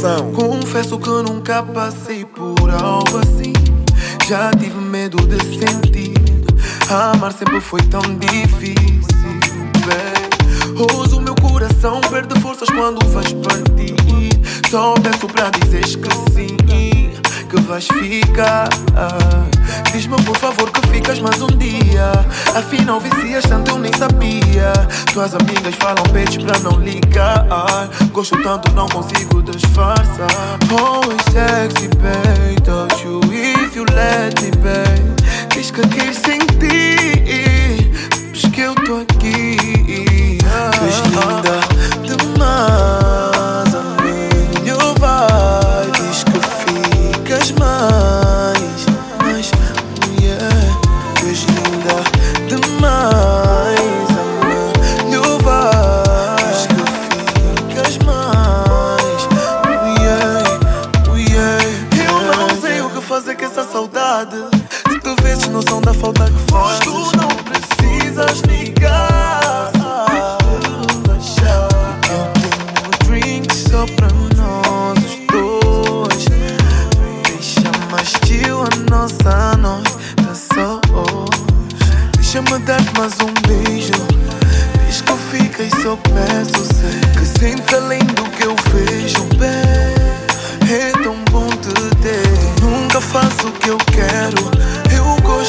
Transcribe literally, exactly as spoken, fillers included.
coração. Confesso que nunca passei por algo assim. Já tive medo de sentir. Amar sempre foi tão difícil, babe. Hoje o meu coração perde forças quando vais partir. Só peço pra dizeres que sim, que vais ficar. Diz-me por favor que ficas mais um dia. Afinal vicias tanto eu nem sabia. Tuas amigas falam peitos pra não ligar. Gosto tanto não consigo disfarçar. Always sexy babe, touch you if you let me babe. Diz que queres sentir, sabes que eu tô aqui. Tu és linda demais, a minha vai. Diz que ficas mais, mais, yeah. Tu és linda demais, a minha vai. Diz que ficas mais, yeah, yeah. Eu não sei o que fazer com essa saudade. Se tu vezes noção da falta que faz, tu não precisas ligar. Só pra nós os dois. Deixa mais chill a nossa noite tá só hoje. Deixa-me dar-te mais um beijo. Diz que fica e só peço. Sei que sentes além do que eu vejo, bem. É tão bom te ter. Nunca faço o que eu quero. Eu gosto